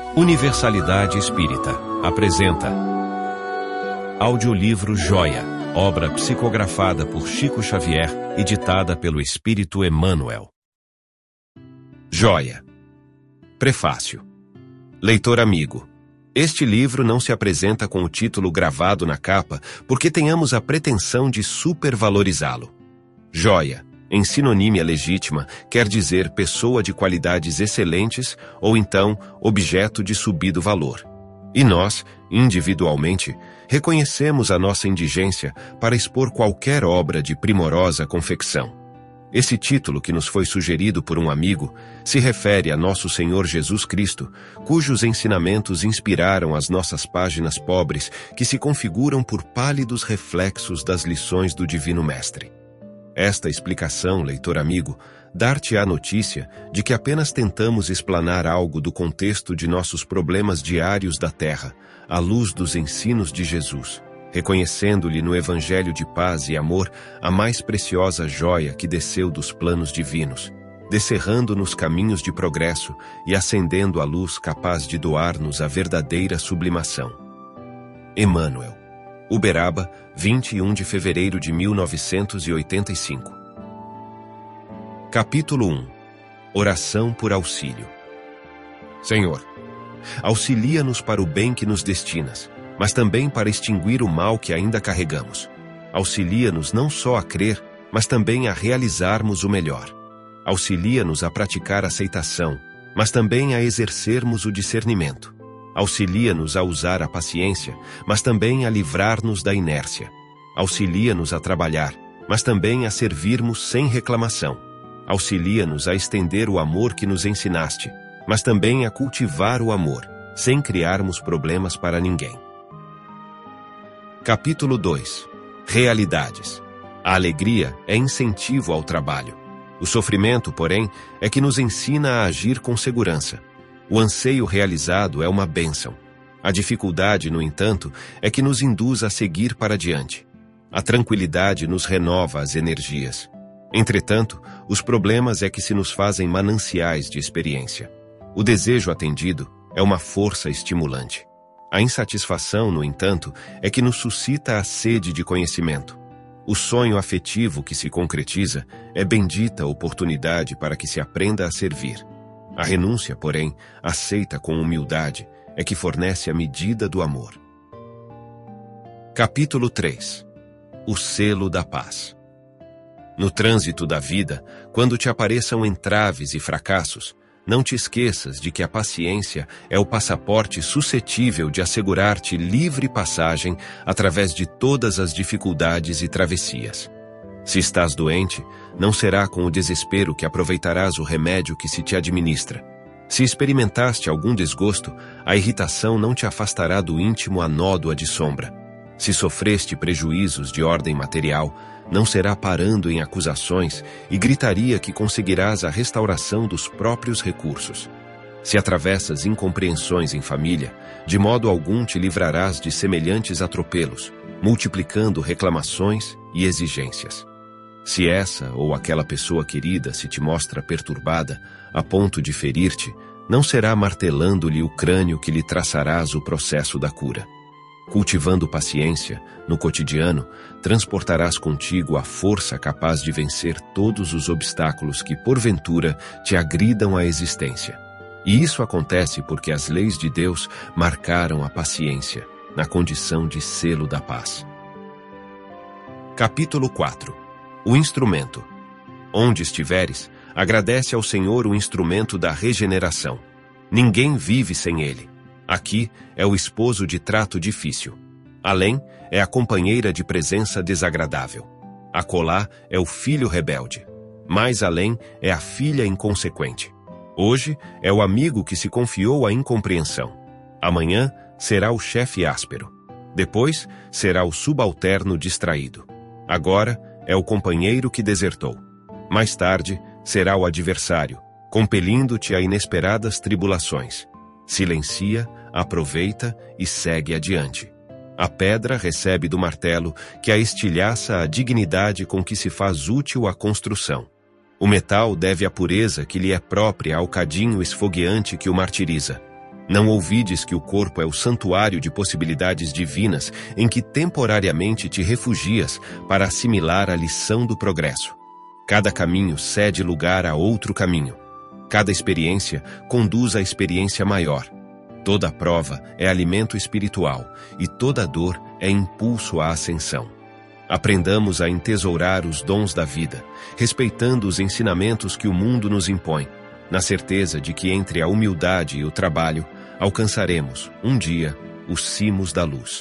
Universalidade Espírita apresenta Audiolivro Joia, obra psicografada por Chico Xavier e ditada pelo Espírito Emmanuel. Joia. Prefácio. Leitor amigo, este livro não se apresenta com o título gravado na capa porque tenhamos a pretensão de supervalorizá-lo. Joia, em sinonímia legítima, quer dizer pessoa de qualidades excelentes ou então objeto de subido valor. E nós, individualmente, reconhecemos a nossa indigência para expor qualquer obra de primorosa confecção. Esse título que nos foi sugerido por um amigo se refere a nosso Senhor Jesus Cristo, cujos ensinamentos inspiraram as nossas páginas pobres que se configuram por pálidos reflexos das lições do Divino Mestre. Esta explicação, leitor amigo, dar-te-á notícia de que apenas tentamos explanar algo do contexto de nossos problemas diários da terra, à luz dos ensinos de Jesus, reconhecendo-lhe no Evangelho de paz e amor a mais preciosa joia que desceu dos planos divinos, descerrando-nos caminhos de progresso e acendendo a luz capaz de doar-nos a verdadeira sublimação. Emmanuel. Uberaba, 21 de fevereiro de 1985. Capítulo 1. Oração por auxílio. Senhor, auxilia-nos para o bem que nos destinas, mas também para extinguir o mal que ainda carregamos. Auxilia-nos não só a crer, mas também a realizarmos o melhor. Auxilia-nos a praticar a aceitação, mas também a exercermos o discernimento. Auxilia-nos a usar a paciência, mas também a livrar-nos da inércia. Auxilia-nos a trabalhar, mas também a servirmos sem reclamação. Auxilia-nos a estender o amor que nos ensinaste, mas também a cultivar o amor, sem criarmos problemas para ninguém. Capítulo 2. Realidades. A alegria é incentivo ao trabalho. O sofrimento, porém, é que nos ensina a agir com segurança. O anseio realizado é uma bênção. A dificuldade, no entanto, é que nos induz a seguir para adiante. A tranquilidade nos renova as energias. Entretanto, os problemas é que se nos fazem mananciais de experiência. O desejo atendido é uma força estimulante. A insatisfação, no entanto, é que nos suscita a sede de conhecimento. O sonho afetivo que se concretiza é bendita oportunidade para que se aprenda a servir. A renúncia, porém, aceita com humildade, é que fornece a medida do amor. Capítulo 3. O selo da paz. No trânsito da vida, quando te apareçam entraves e fracassos, não te esqueças de que a paciência é o passaporte suscetível de assegurar-te livre passagem através de todas as dificuldades e travessias. Se estás doente, não será com o desespero que aproveitarás o remédio que se te administra. Se experimentaste algum desgosto, a irritação não te afastará do íntimo a nódoa de sombra. Se sofreste prejuízos de ordem material, não será parando em acusações e gritaria que conseguirás a restauração dos próprios recursos. Se atravessas incompreensões em família, de modo algum te livrarás de semelhantes atropelos, multiplicando reclamações e exigências. Se essa ou aquela pessoa querida se te mostra perturbada, a ponto de ferir-te, não será martelando-lhe o crânio que lhe traçarás o processo da cura. Cultivando paciência, no cotidiano, transportarás contigo a força capaz de vencer todos os obstáculos que, porventura, te agridam a existência. E isso acontece porque as leis de Deus marcaram a paciência, na condição de selo da paz. Capítulo 4. O instrumento. Onde estiveres, agradece ao Senhor o instrumento da regeneração. Ninguém vive sem ele. Aqui é o esposo de trato difícil. Além é a companheira de presença desagradável. Acolá é o filho rebelde. Mais além é a filha inconsequente. Hoje é o amigo que se confiou à incompreensão. Amanhã será o chefe áspero. Depois será o subalterno distraído. Agora é o companheiro que desertou. Mais tarde será o adversário, compelindo-te a inesperadas tribulações. Silencia, aproveita e segue adiante. A pedra recebe do martelo que a estilhaça a dignidade com que se faz útil a construção. O metal deve a pureza que lhe é própria ao cadinho esfogueante que o martiriza. Não ouvides que o corpo é o santuário de possibilidades divinas em que temporariamente te refugias para assimilar a lição do progresso. Cada caminho cede lugar a outro caminho. Cada experiência conduz à experiência maior. Toda prova é alimento espiritual e toda dor é impulso à ascensão. Aprendamos a entesourar os dons da vida, respeitando os ensinamentos que o mundo nos impõe, na certeza de que entre a humildade e o trabalho, alcançaremos, um dia, os cimos da luz.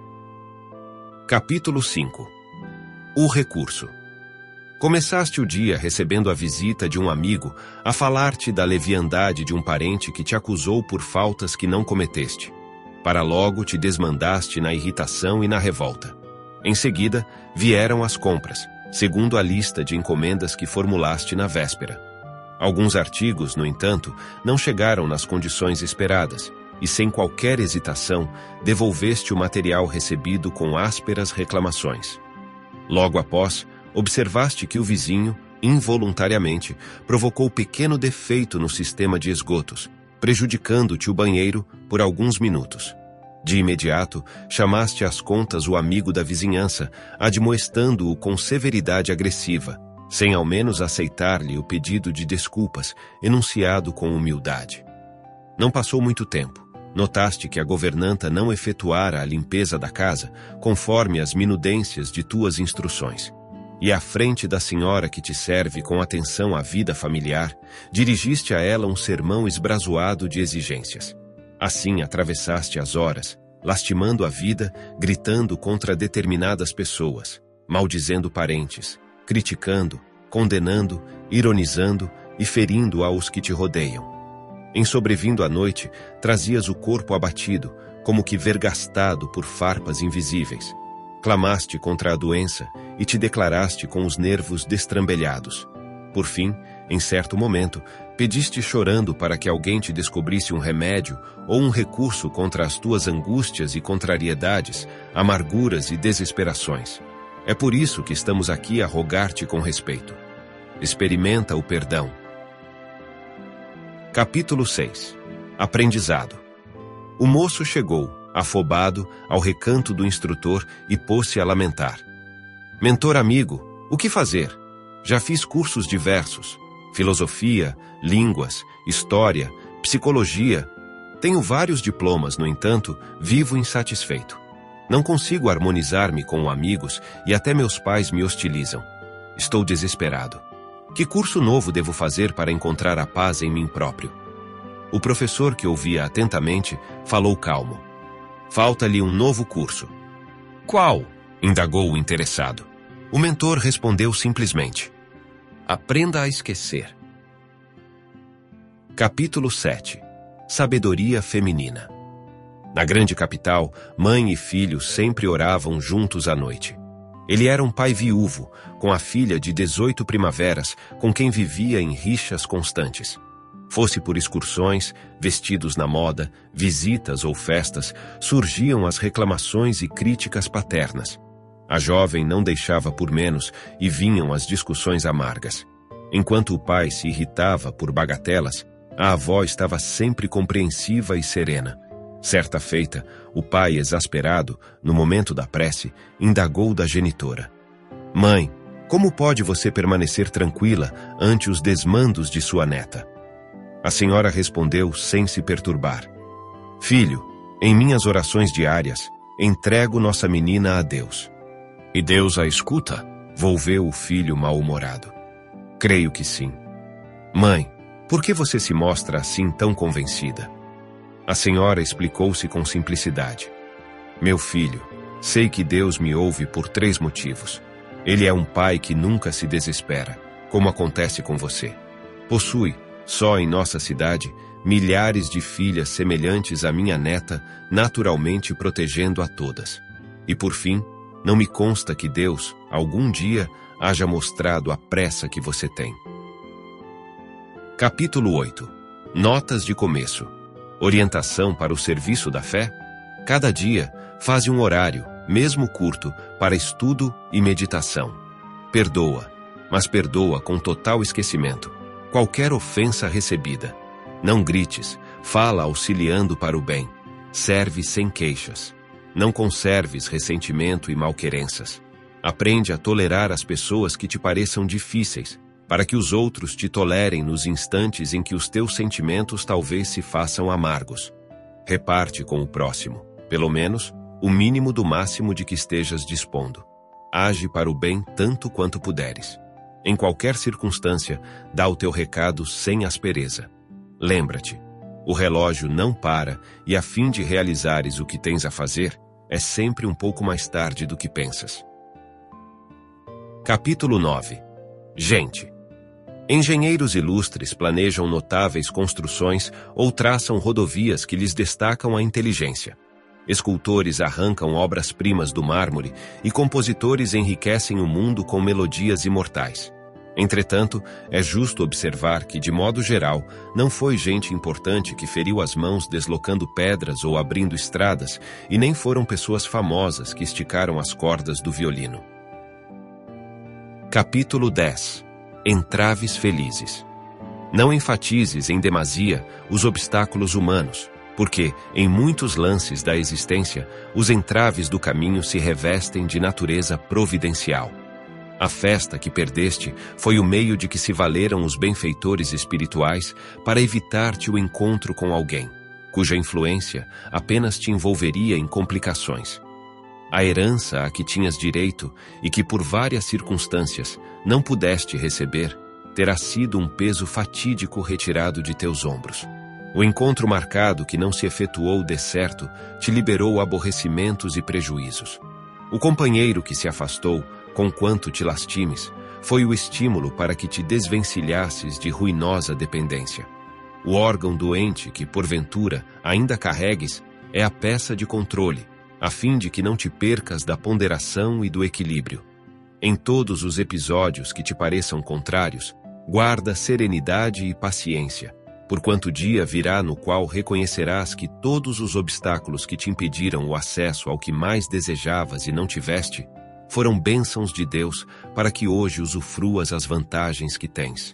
Capítulo 5. O recurso. Começaste o dia recebendo a visita de um amigo a falar-te da leviandade de um parente que te acusou por faltas que não cometeste. Para logo te desmandaste na irritação e na revolta. Em seguida, vieram as compras, segundo a lista de encomendas que formulaste na véspera. Alguns artigos, no entanto, não chegaram nas condições esperadas, e sem qualquer hesitação, devolveste o material recebido com ásperas reclamações. Logo após, observaste que o vizinho, involuntariamente, provocou pequeno defeito no sistema de esgotos, prejudicando-te o banheiro por alguns minutos. De imediato, chamaste às contas o amigo da vizinhança, admoestando-o com severidade agressiva, sem ao menos aceitar-lhe o pedido de desculpas, enunciado com humildade. Não passou muito tempo. Notaste que a governanta não efetuara a limpeza da casa, conforme as minudências de tuas instruções. E à frente da senhora que te serve com atenção à vida familiar, dirigiste a ela um sermão esbrasoado de exigências. Assim atravessaste as horas, lastimando a vida, gritando contra determinadas pessoas, maldizendo parentes, criticando, condenando, ironizando e ferindo aos que te rodeiam. Em sobrevindo a noite, trazias o corpo abatido, como que vergastado por farpas invisíveis. Clamaste contra a doença e te declaraste com os nervos destrambelhados. Por fim, em certo momento, pediste chorando para que alguém te descobrisse um remédio ou um recurso contra as tuas angústias e contrariedades, amarguras e desesperações. É por isso que estamos aqui a rogar-te com respeito. Experimenta o perdão. Capítulo 6. Aprendizado. O moço chegou, afobado, ao recanto do instrutor e pôs-se a lamentar. Mentor amigo, o que fazer? Já fiz cursos diversos. Filosofia, línguas, história, psicologia. Tenho vários diplomas, no entanto, vivo insatisfeito. Não consigo harmonizar-me com amigos e até meus pais me hostilizam. Estou desesperado. Que curso novo devo fazer para encontrar a paz em mim próprio? O professor, que ouvia atentamente, falou calmo. Falta-lhe um novo curso. Qual? Indagou o interessado. O mentor respondeu simplesmente. Aprenda a esquecer. Capítulo 7. Sabedoria feminina. Na grande capital, mãe e filho sempre oravam juntos à noite. Ele era um pai viúvo, com a filha de 18 primaveras, com quem vivia em rixas constantes. Fosse por excursões, vestidos na moda, visitas ou festas, surgiam as reclamações e críticas paternas. A jovem não deixava por menos e vinham as discussões amargas. Enquanto o pai se irritava por bagatelas, a avó estava sempre compreensiva e serena. Certa feita, o pai, exasperado, no momento da prece, indagou da genitora. Mãe, como pode você permanecer tranquila ante os desmandos de sua neta? A senhora respondeu sem se perturbar. Filho, em minhas orações diárias, entrego nossa menina a Deus. E Deus a escuta? Volveu o filho mal-humorado. Creio que sim. Mãe, por que você se mostra assim tão convencida? A senhora explicou-se com simplicidade. Meu filho, sei que Deus me ouve por 3 motivos. Ele é um pai que nunca se desespera, como acontece com você. Possui, só em nossa cidade, milhares de filhas semelhantes à minha neta, naturalmente protegendo a todas. E por fim, não me consta que Deus, algum dia, haja mostrado a pressa que você tem. Capítulo 8. Notas de começo. Orientação para o serviço da fé? Cada dia, faze um horário, mesmo curto, para estudo e meditação. Perdoa, mas perdoa com total esquecimento, qualquer ofensa recebida. Não grites, fala auxiliando para o bem, serve sem queixas. Não conserves ressentimento e malquerenças. Aprende a tolerar as pessoas que te pareçam difíceis, para que os outros te tolerem nos instantes em que os teus sentimentos talvez se façam amargos. Reparte com o próximo, pelo menos, o mínimo do máximo de que estejas dispondo. Age para o bem tanto quanto puderes. Em qualquer circunstância, dá o teu recado sem aspereza. Lembra-te, o relógio não para e a fim de realizares o que tens a fazer, é sempre um pouco mais tarde do que pensas. Capítulo 9. Gente. Engenheiros ilustres planejam notáveis construções ou traçam rodovias que lhes destacam a inteligência. Escultores arrancam obras-primas do mármore e compositores enriquecem o mundo com melodias imortais. Entretanto, é justo observar que, de modo geral, não foi gente importante que feriu as mãos deslocando pedras ou abrindo estradas, e nem foram pessoas famosas que esticaram as cordas do violino. Capítulo 10. Entraves felizes. Não enfatizes em demasia os obstáculos humanos, porque, em muitos lances da existência, os entraves do caminho se revestem de natureza providencial. A festa que perdeste foi o meio de que se valeram os benfeitores espirituais para evitar-te o encontro com alguém, cuja influência apenas te envolveria em complicações. A herança a que tinhas direito e que por várias circunstâncias não pudeste receber, terá sido um peso fatídico retirado de teus ombros. O encontro marcado que não se efetuou de certo te liberou aborrecimentos e prejuízos. O companheiro que se afastou, conquanto te lastimes, foi o estímulo para que te desvencilhasses de ruinosa dependência. O órgão doente que, porventura, ainda carregues, é a peça de controle, a fim de que não te percas da ponderação e do equilíbrio. Em todos os episódios que te pareçam contrários, guarda serenidade e paciência, porquanto dia virá no qual reconhecerás que todos os obstáculos que te impediram o acesso ao que mais desejavas e não tiveste, foram bênçãos de Deus para que hoje usufruas as vantagens que tens.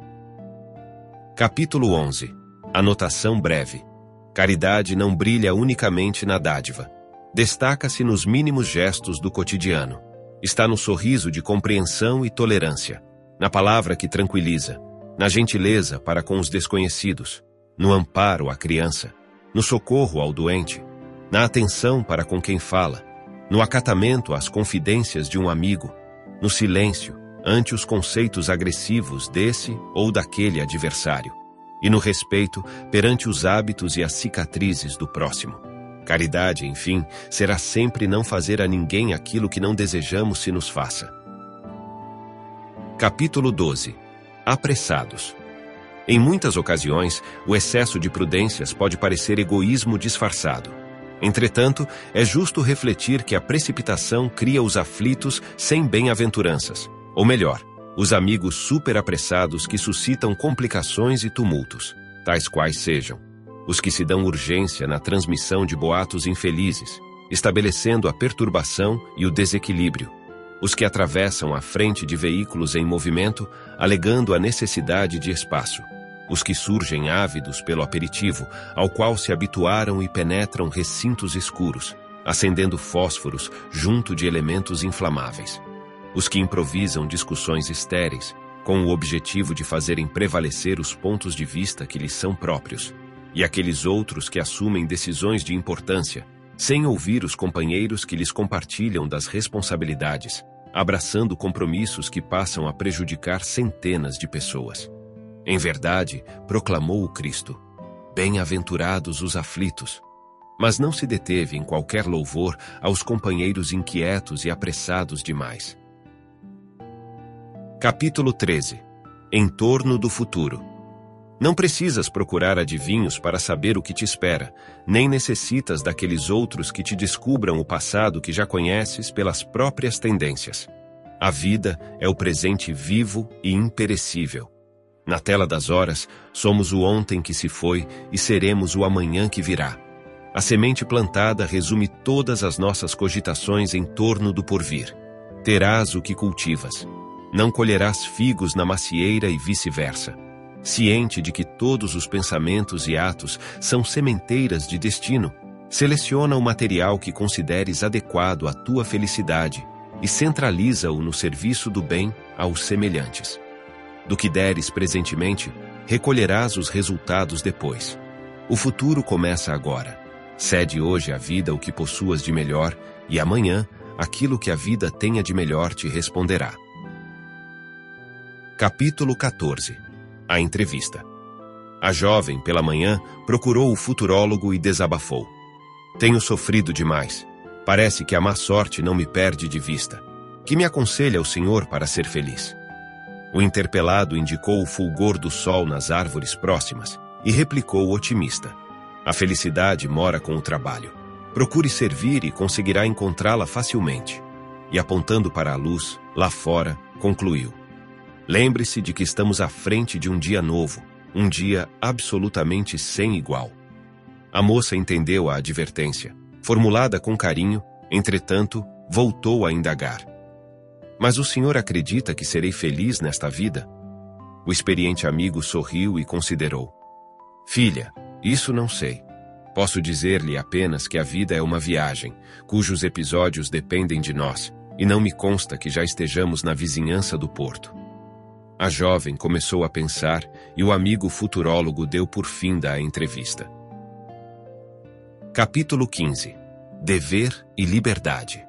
Capítulo 11. Anotação breve. Caridade não brilha unicamente na dádiva. Destaca-se nos mínimos gestos do cotidiano. Está no sorriso de compreensão e tolerância, na palavra que tranquiliza, na gentileza para com os desconhecidos, no amparo à criança, no socorro ao doente, na atenção para com quem fala, no acatamento às confidências de um amigo, no silêncio ante os conceitos agressivos desse ou daquele adversário, e no respeito perante os hábitos e as cicatrizes do próximo. Caridade, enfim, será sempre não fazer a ninguém aquilo que não desejamos se nos faça. Capítulo 12. Apressados. Em muitas ocasiões, o excesso de prudências pode parecer egoísmo disfarçado. Entretanto, é justo refletir que a precipitação cria os aflitos sem bem-aventuranças, ou melhor, os amigos superapressados que suscitam complicações e tumultos, tais quais sejam os que se dão urgência na transmissão de boatos infelizes, estabelecendo a perturbação e o desequilíbrio, os que atravessam a frente de veículos em movimento, alegando a necessidade de espaço, os que surgem ávidos pelo aperitivo, ao qual se habituaram e penetram recintos escuros, acendendo fósforos junto de elementos inflamáveis, os que improvisam discussões estéreis, com o objetivo de fazerem prevalecer os pontos de vista que lhes são próprios, e aqueles outros que assumem decisões de importância, sem ouvir os companheiros que lhes compartilham das responsabilidades, abraçando compromissos que passam a prejudicar centenas de pessoas. Em verdade, proclamou o Cristo: bem-aventurados os aflitos. Mas não se deteve em qualquer louvor aos companheiros inquietos e apressados demais. Capítulo 13. Em torno do futuro. Não precisas procurar adivinhos para saber o que te espera, nem necessitas daqueles outros que te descubram o passado que já conheces pelas próprias tendências. A vida é o presente vivo e imperecível. Na tela das horas, somos o ontem que se foi e seremos o amanhã que virá. A semente plantada resume todas as nossas cogitações em torno do porvir. Terás o que cultivas. Não colherás figos na macieira e vice-versa. ciente de que todos os pensamentos e atos são sementeiras de destino, seleciona o material que consideres adequado à tua felicidade e centraliza-o no serviço do bem aos semelhantes. Do que deres presentemente, recolherás os resultados depois. O futuro começa agora. Cede hoje à vida o que possuas de melhor e amanhã aquilo que a vida tenha de melhor te responderá. Capítulo 14. A entrevista. A jovem, pela manhã, procurou o futurólogo e desabafou. Tenho sofrido demais. Parece que a má sorte não me perde de vista. Que me aconselha o senhor para ser feliz? O interpelado indicou o fulgor do sol nas árvores próximas e replicou otimista. A felicidade mora com o trabalho. Procure servir e conseguirá encontrá-la facilmente. E apontando para a luz, lá fora, concluiu. Lembre-se de que estamos à frente de um dia novo, um dia absolutamente sem igual. A moça entendeu a advertência. Formulada com carinho, entretanto, voltou a indagar. Mas o senhor acredita que serei feliz nesta vida? O experiente amigo sorriu e considerou. Filha, isso não sei. Posso dizer-lhe apenas que a vida é uma viagem, cujos episódios dependem de nós, e não me consta que já estejamos na vizinhança do porto. A jovem começou a pensar e o amigo futurólogo deu por fim da entrevista. Capítulo 15. Dever e liberdade.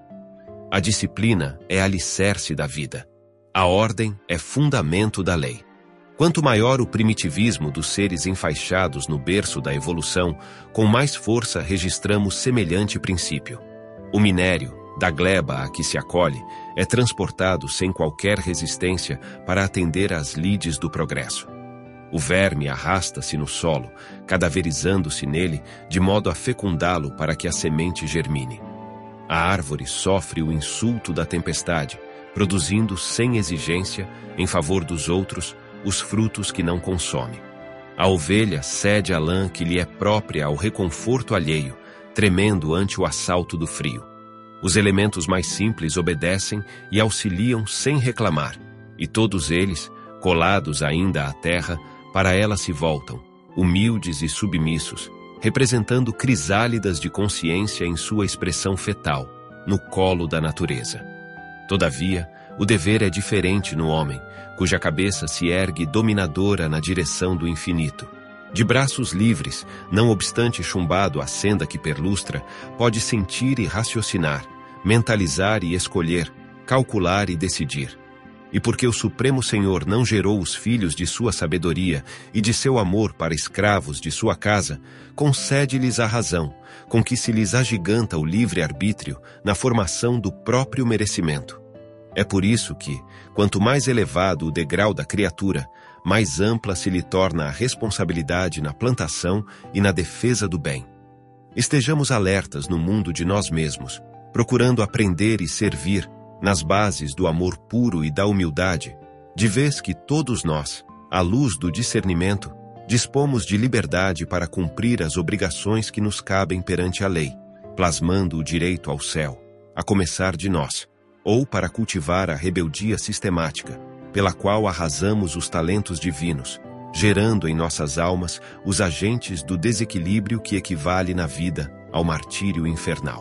A disciplina é alicerce da vida. A ordem é fundamento da lei. Quanto maior o primitivismo dos seres enfaixados no berço da evolução, com mais força registramos semelhante princípio. O minério, da gleba a que se acolhe, é transportado sem qualquer resistência para atender às lides do progresso. O verme arrasta-se no solo, cadaverizando-se nele de modo a fecundá-lo para que a semente germine. A árvore sofre o insulto da tempestade, produzindo sem exigência, em favor dos outros, os frutos que não consome. A ovelha cede a lã que lhe é própria ao reconforto alheio, tremendo ante o assalto do frio. Os elementos mais simples obedecem e auxiliam sem reclamar, e todos eles, colados ainda à terra, para ela se voltam, humildes e submissos, representando crisálidas de consciência em sua expressão fetal, no colo da natureza. Todavia, o dever é diferente no homem, cuja cabeça se ergue dominadora na direção do infinito. De braços livres, não obstante chumbado a senda que perlustra, pode sentir e raciocinar, mentalizar e escolher, calcular e decidir. E porque o Supremo Senhor não gerou os filhos de sua sabedoria e de seu amor para escravos de sua casa, concede-lhes a razão, com que se lhes agiganta o livre-arbítrio na formação do próprio merecimento. É por isso que, quanto mais elevado o degrau da criatura, mais ampla se lhe torna a responsabilidade na plantação e na defesa do bem. Estejamos alertas no mundo de nós mesmos, procurando aprender e servir nas bases do amor puro e da humildade, de vez que todos nós, à luz do discernimento, dispomos de liberdade para cumprir as obrigações que nos cabem perante a lei, plasmando o direito ao céu, a começar de nós, ou para cultivar a rebeldia sistemática, pela qual arrasamos os talentos divinos, gerando em nossas almas os agentes do desequilíbrio que equivale na vida ao martírio infernal.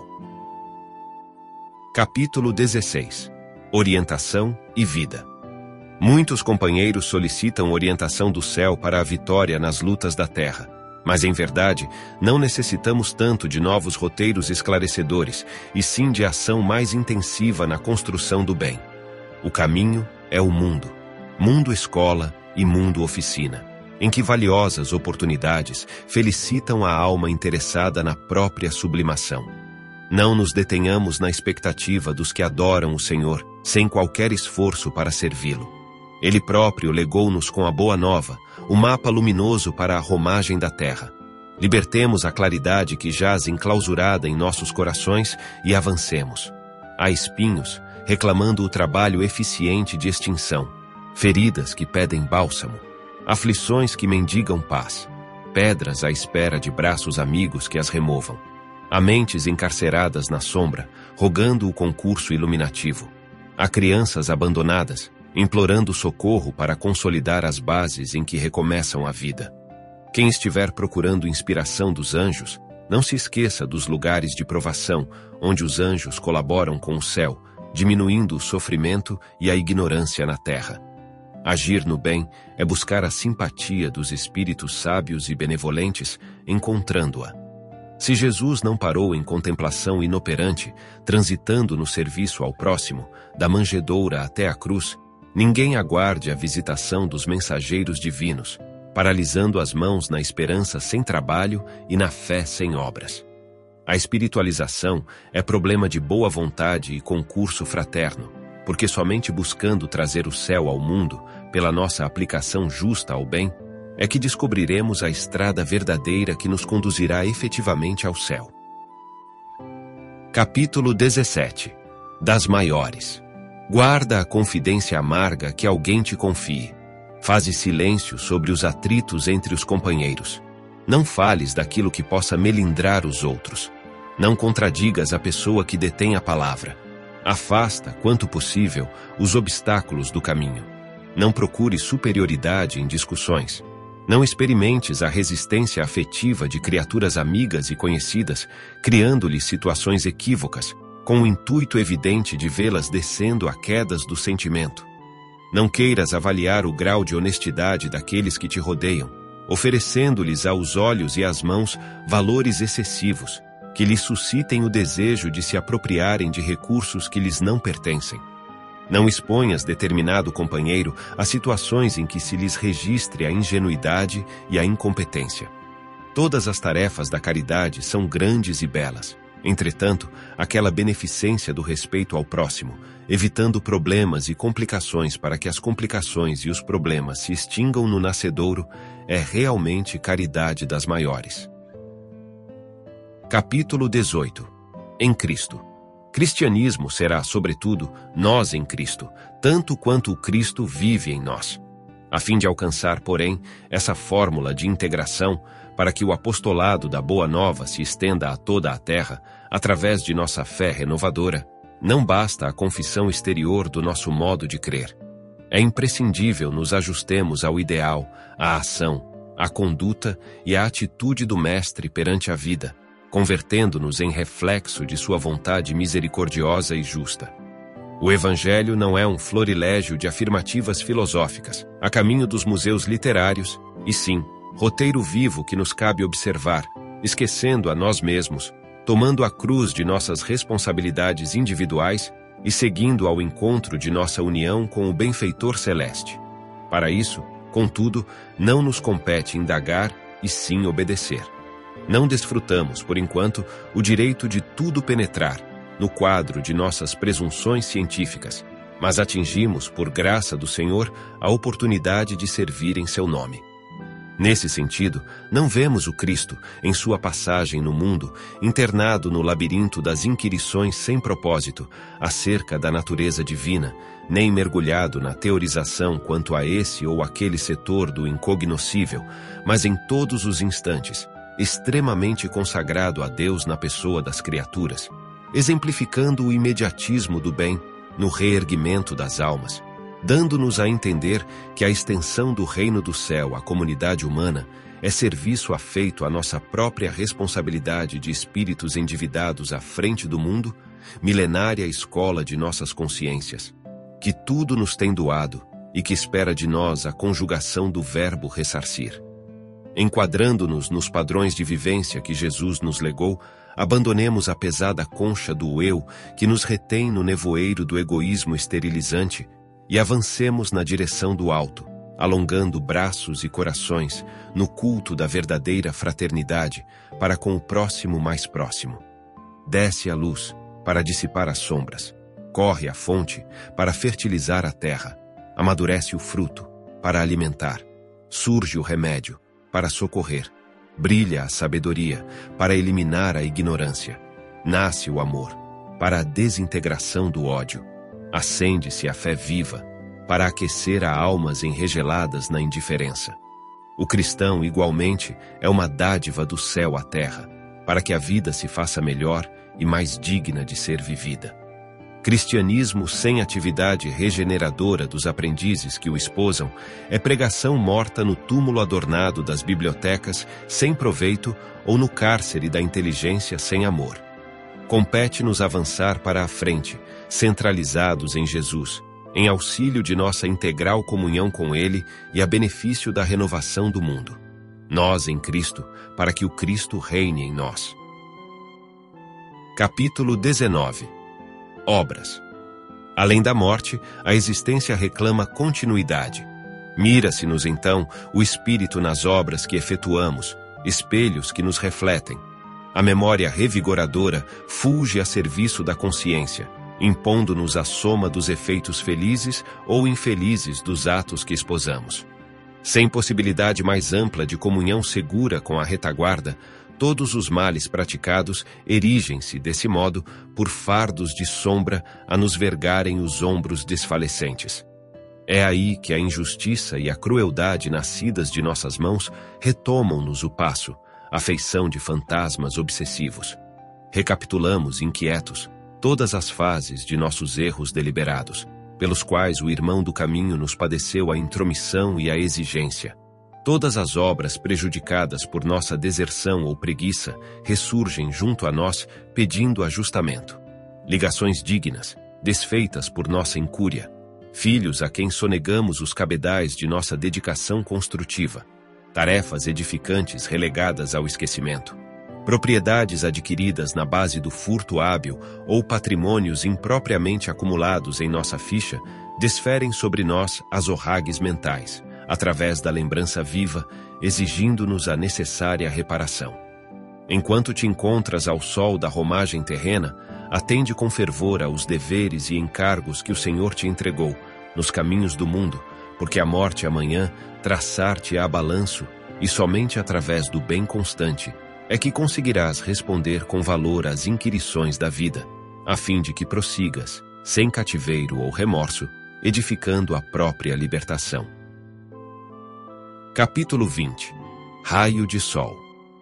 Capítulo 16. Orientação e vida. Muitos companheiros solicitam orientação do céu para a vitória nas lutas da terra, mas em verdade não necessitamos tanto de novos roteiros esclarecedores, e sim de ação mais intensiva na construção do bem. O caminho é o mundo, mundo escola e mundo oficina, em que valiosas oportunidades felicitam a alma interessada na própria sublimação. Não nos detenhamos na expectativa dos que adoram o Senhor, sem qualquer esforço para servi-lo. Ele próprio legou-nos com a boa nova, o mapa luminoso para a romagem da terra. Libertemos a claridade que jaz enclausurada em nossos corações e avancemos. Há espinhos, reclamando o trabalho eficiente de extinção, feridas que pedem bálsamo, aflições que mendigam paz, pedras à espera de braços amigos que as removam. Há mentes encarceradas na sombra, rogando o concurso iluminativo. Há crianças abandonadas, implorando socorro para consolidar as bases em que recomeçam a vida. Quem estiver procurando inspiração dos anjos, não se esqueça dos lugares de provação, onde os anjos colaboram com o céu, diminuindo o sofrimento e a ignorância na terra. Agir no bem é buscar a simpatia dos espíritos sábios e benevolentes, encontrando-a. Se Jesus não parou em contemplação inoperante, transitando no serviço ao próximo, da manjedoura até a cruz, ninguém aguarde a visitação dos mensageiros divinos, paralisando as mãos na esperança sem trabalho e na fé sem obras. A espiritualização é problema de boa vontade e concurso fraterno, porque somente buscando trazer o céu ao mundo, pela nossa aplicação justa ao bem, é que descobriremos a estrada verdadeira que nos conduzirá efetivamente ao céu. Capítulo 17. Das maiores. Guarda a confidência amarga que alguém te confie. Faze silêncio sobre os atritos entre os companheiros. Não fales daquilo que possa melindrar os outros. Não contradigas a pessoa que detém a palavra. Afasta, quanto possível, os obstáculos do caminho. Não procure superioridade em discussões. Não experimentes a resistência afetiva de criaturas amigas e conhecidas, criando-lhes situações equívocas, com o intuito evidente de vê-las descendo a quedas do sentimento. Não queiras avaliar o grau de honestidade daqueles que te rodeiam, oferecendo-lhes aos olhos e às mãos valores excessivos, que lhes suscitem o desejo de se apropriarem de recursos que lhes não pertencem. Não exponhas determinado companheiro a situações em que se lhes registre a ingenuidade e a incompetência. Todas as tarefas da caridade são grandes e belas. Entretanto, aquela beneficência do respeito ao próximo, evitando problemas e complicações para que as complicações e os problemas se extingam no nascedouro, é realmente caridade das maiores. Capítulo 18. Em Cristo. Cristianismo será, sobretudo, nós em Cristo, tanto quanto o Cristo vive em nós. A fim de alcançar, porém, essa fórmula de integração, para que o apostolado da Boa Nova se estenda a toda a terra, através de nossa fé renovadora, não basta a confissão exterior do nosso modo de crer. É imprescindível nos ajustemos ao ideal, à ação, à conduta e à atitude do Mestre perante a vida, convertendo-nos em reflexo de sua vontade misericordiosa e justa. O Evangelho não é um florilégio de afirmativas filosóficas, a caminho dos museus literários, e sim, roteiro vivo que nos cabe observar, esquecendo a nós mesmos, tomando a cruz de nossas responsabilidades individuais e seguindo ao encontro de nossa união com o benfeitor celeste. Para isso, contudo, não nos compete indagar e sim obedecer. Não desfrutamos, por enquanto, o direito de tudo penetrar no quadro de nossas presunções científicas, mas atingimos, por graça do Senhor, a oportunidade de servir em seu nome. Nesse sentido, não vemos o Cristo, em sua passagem no mundo, internado no labirinto das inquirições sem propósito acerca da natureza divina, nem mergulhado na teorização quanto a esse ou aquele setor do incognoscível, mas em todos os instantes, extremamente consagrado a Deus na pessoa das criaturas, exemplificando o imediatismo do bem no reerguimento das almas, dando-nos a entender que a extensão do reino do céu à comunidade humana é serviço afeito à nossa própria responsabilidade de espíritos endividados à frente do mundo, milenária escola de nossas consciências, que tudo nos tem doado e que espera de nós a conjugação do verbo ressarcir. Enquadrando-nos nos padrões de vivência que Jesus nos legou, abandonemos a pesada concha do eu que nos retém no nevoeiro do egoísmo esterilizante e avancemos na direção do alto, alongando braços e corações no culto da verdadeira fraternidade para com o próximo mais próximo. Desce a luz para dissipar as sombras, corre a fonte para fertilizar a terra, amadurece o fruto para alimentar, surge o remédio para socorrer, brilha a sabedoria para eliminar a ignorância, nasce o amor para a desintegração do ódio, acende-se a fé viva para aquecer a almas enregeladas na indiferença. O cristão, igualmente, é uma dádiva do céu à terra, para que a vida se faça melhor e mais digna de ser vivida. Cristianismo sem atividade regeneradora dos aprendizes que o esposam é pregação morta no túmulo adornado das bibliotecas sem proveito ou no cárcere da inteligência sem amor. Compete-nos avançar para a frente, centralizados em Jesus, em auxílio de nossa integral comunhão com Ele e a benefício da renovação do mundo. Nós em Cristo, para que o Cristo reine em nós. Capítulo 19. Obras. Além da morte, a existência reclama continuidade. Mira-se-nos, então, o Espírito nas obras que efetuamos, espelhos que nos refletem. A memória revigoradora fulge a serviço da consciência, impondo-nos a soma dos efeitos felizes ou infelizes dos atos que esposamos. Sem possibilidade mais ampla de comunhão segura com a retaguarda, todos os males praticados erigem-se, desse modo, por fardos de sombra a nos vergarem os ombros desfalecentes. É aí que a injustiça e a crueldade nascidas de nossas mãos retomam-nos o passo, a feição de fantasmas obsessivos. Recapitulamos, inquietos, todas as fases de nossos erros deliberados, pelos quais o irmão do caminho nos padeceu a intromissão e a exigência. Todas as obras prejudicadas por nossa deserção ou preguiça ressurgem junto a nós pedindo ajustamento. Ligações dignas, desfeitas por nossa incúria. Filhos a quem sonegamos os cabedais de nossa dedicação construtiva. Tarefas edificantes relegadas ao esquecimento. Propriedades adquiridas na base do furto hábil ou patrimônios impropriamente acumulados em nossa ficha desferem sobre nós as orragues mentais, através da lembrança viva, exigindo-nos a necessária reparação. Enquanto te encontras ao sol da romagem terrena, atende com fervor aos deveres e encargos que o Senhor te entregou, nos caminhos do mundo, porque a morte amanhã traçar-te-á balanço, e somente através do bem constante é que conseguirás responder com valor às inquirições da vida, a fim de que prossigas, sem cativeiro ou remorso, edificando a própria libertação. Capítulo 20. Raio de sol.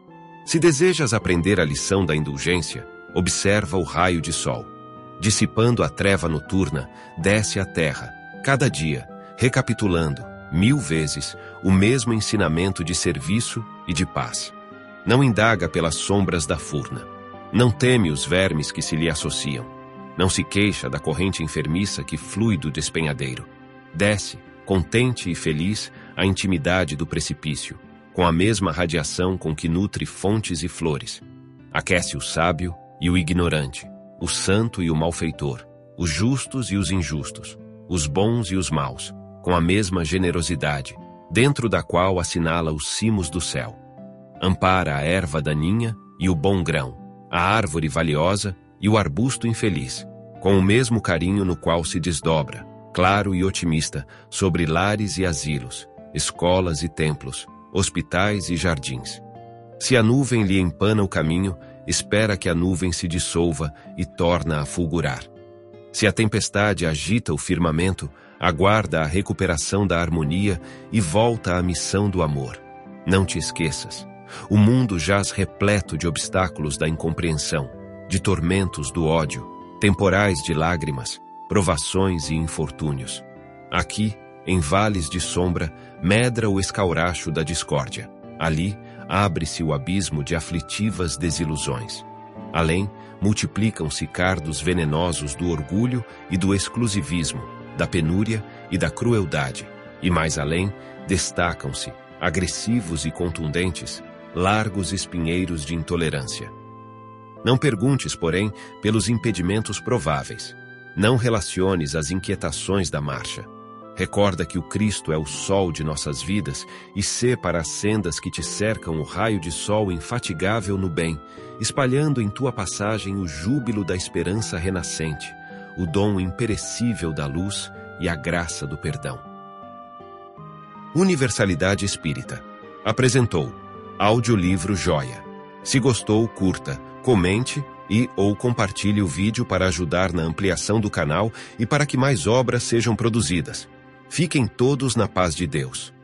Se desejas aprender a lição da indulgência, observa o raio de sol. Dissipando a treva noturna, desce à terra, cada dia, recapitulando, 1000 vezes, o mesmo ensinamento de serviço e de paz. Não indaga pelas sombras da furna. Não teme os vermes que se lhe associam. Não se queixa da corrente enfermiça que flui do despenhadeiro. Desce, contente e feliz, a intimidade do precipício, com a mesma radiação com que nutre fontes e flores. Aquece o sábio e o ignorante, o santo e o malfeitor, os justos e os injustos, os bons e os maus, com a mesma generosidade, dentro da qual assinala os cimos do céu. Ampara a erva daninha e o bom grão, a árvore valiosa e o arbusto infeliz, com o mesmo carinho no qual se desdobra, claro e otimista, sobre lares e asilos, escolas e templos, hospitais e jardins. Se a nuvem lhe empana o caminho, espera que a nuvem se dissolva e torna a fulgurar. Se a tempestade agita o firmamento, aguarda a recuperação da harmonia e volta à missão do amor. Não te esqueças. O mundo jaz repleto de obstáculos da incompreensão, de tormentos do ódio, temporais de lágrimas, provações e infortúnios. Aqui, em vales de sombra, medra o escauracho da discórdia. Ali, abre-se o abismo de aflitivas desilusões. Além, multiplicam-se cardos venenosos do orgulho e do exclusivismo, da penúria e da crueldade. E mais além, destacam-se, agressivos e contundentes, largos espinheiros de intolerância. Não perguntes, porém, pelos impedimentos prováveis. Não relaciones as inquietações da marcha. Recorda que o Cristo é o sol de nossas vidas e sê para as sendas que te cercam o raio de sol infatigável no bem, espalhando em tua passagem o júbilo da esperança renascente, o dom imperecível da luz e a graça do perdão. Universalidade Espírita apresentou Audiolivro Joia. Se gostou, curta, comente ou compartilhe o vídeo para ajudar na ampliação do canal e para que mais obras sejam produzidas. Fiquem todos na paz de Deus.